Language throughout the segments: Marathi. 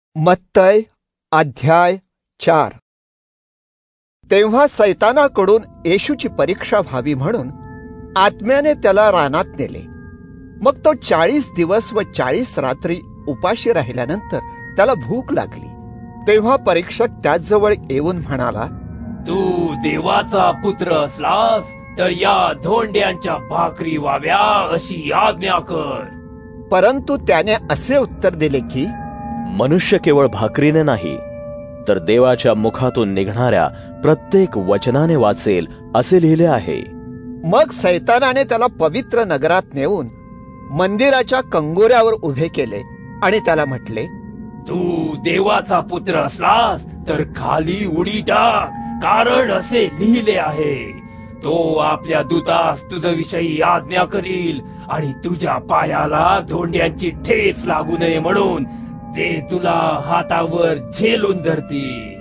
मत्तय अध्याय 4. तेव्हा सैतानाकडून येशूची परीक्षा व्हावी म्हणून आत्म्याने त्याला रानात नेले. मग तो 40 दिवस व 40 रात्री उपाशी राहिल्यानंतर त्याला भूक लागली. तेव्हा परीक्षक त्याचजवळ येऊन म्हणाला, तू देवाचा पुत्र असलास तर या धोंड्यांच्या भाकरी व्हाव्या अशी आज्ञा कर. परंतु त्याने असे उत्तर दिले की, मनुष्य केवळ भाकरीने नाही तर देवाच्या मुखातून निघणाऱ्या प्रत्येक वचनाने वाचेल असे लिहिले आहे. मग सैतानाने त्याला पवित्र नगरात नेऊन मंदिराच्या कंगोऱ्यावर उभे केले आणि त्याला म्हटले, तू देवाचा पुत्र असलास तर खाली उडी टाक, कारण असे लिहिले आहे, तो आपल्या दूतास तुझ्याविषयी आज्ञा करील आणि तुझ्या पायाला धोंड्यांची ठेच लागू नये म्हणून ते तुला हातावर झेलून धरतील.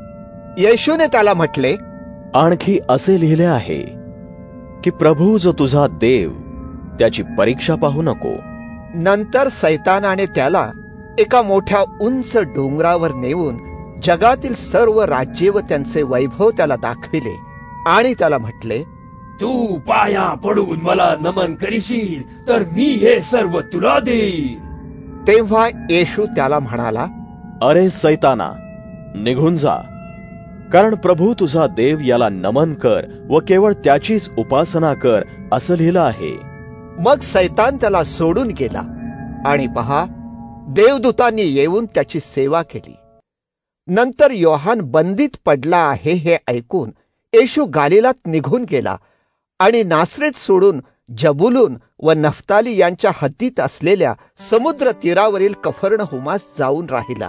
येशूने त्याला म्हटले, आणखी असे लिहिले आहे की प्रभू जो तुझा देव त्याची परीक्षा पाहू नको. नंतर सैतानाने त्याला एका मोठ्या उंच डोंगरावर नेऊन जगातील सर्व राज्ये व त्यांचे वैभव त्याला दाखविले आणि त्याला म्हटले, तू पाया पडून मला नमन करशील तर मी हे सर्व तुला देईन. तेव्हा येशू त्याला म्हणाला, अरे सैताना, निघून जा, कारण प्रभू तुझा देव याला नमन कर व केवळ त्याचीच उपासना कर असं लिहिलं आहे. मग सैतान त्याला सोडून गेला आणि पहा, देवदूतांनी येऊन त्याची सेवा केली. नंतर योहान बंदीत पडला आहे हे ऐकून येशू गालिलात निघून गेला आणि नासरेत सोडून जबुलून व नफ्ताली यांच्या हद्दीत असलेल्या समुद्र तीरावरील कफर्नहुमास जाऊन राहिला,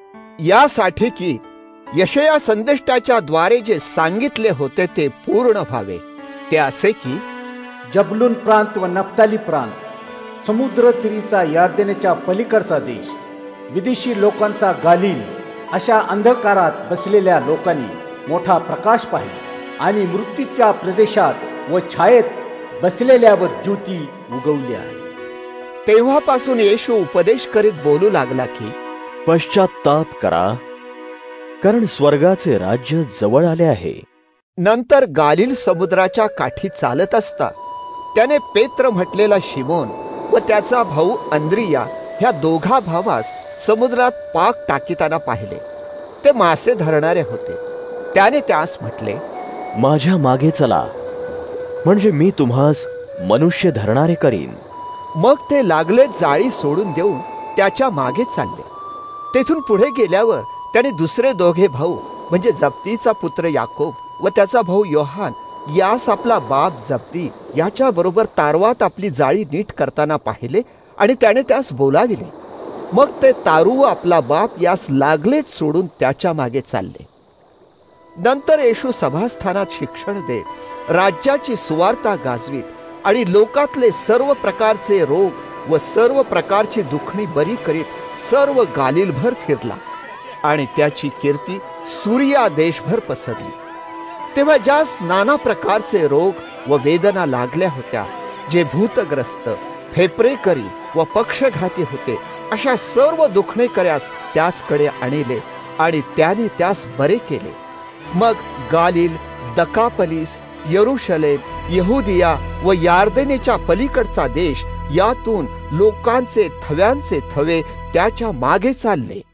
यासाठी की यशया संदेष्टाच्या द्वारे जे सांगितले होते ते पूर्ण व्हावे. ते असे की, जबलून प्रांत व नफ्ताली प्रांत, समुद्र तीरीचा यार्देनेच्या पलीकडचा देश, विदेशी लोकांचा गालील, अशा अंधकारात बसलेल्या लोकांनी मोठा प्रकाश पाहिला आणि मृत्यूच्या प्रदेशात व छायेत बसलेल्यावर ज्योती उगवली आहे. तेव्हापासून येशू उपदेश करीत बोलू लागला की, पश्चात्ताप करा, कारण स्वर्गाचे राज्य जवळ आले आहे. नंतर गालिल समुद्राच्या काठी चालत असता त्याने पेत्र म्हटलेला शिमोन व त्याचा भाऊ अंद्रिया ह्या दोघा भावास समुद्रात पाक टाकीताना पाहिले. ते मासे धरणारे होते. त्याने त्यास म्हटले, माझ्या मागे चला, म्हणजे मी तुम्हास मनुष्य धरणारे करीन. मग ते लागले जाळी सोडून देऊन त्याच्या मागे चालले. तेथून पुढे गेल्यावर त्याने दुसरे दोघे भाऊ म्हणजे जब्दीचा पुत्र याकोब व त्याचा भाऊ योहान यास आपला बाप जब्दी याच्या बरोबर तारवात आपली जाळी नीट करताना पाहिले आणि त्याने त्यास बोलाविले. मग ते तारू व आपला बाप यास लागलेच सोडून त्याच्या मागे चालले. नंतर येशू सभास्थानात शिक्षण देत राज्याची सुवार्ता गाजवीत आणि लोकातले सर्व प्रकारचे रोग व सर्व प्रकारची दुखणी बरी करीत सर्व गालिलभर फिरला आणि त्याची कीर्ती सूरिया देशभर पसरली. तेव्हा ज्यास नाना प्रकारचे रोग व वेदना लागल्या होत्या, जे भूतग्रस्त, फेपरेकरी व पक्षघाती होते, अशा सर्व दुखणेकऱ्यास त्याचकडे आणले आणि त्याने त्यास बरे केले. मग गालिल, दकापलीस, यरुशलेम, यहुदिया व यार्देनेच्या पलीकडचा देश यातून लोकांचे थव्यांचे थवे त्याच्या मागे चालले.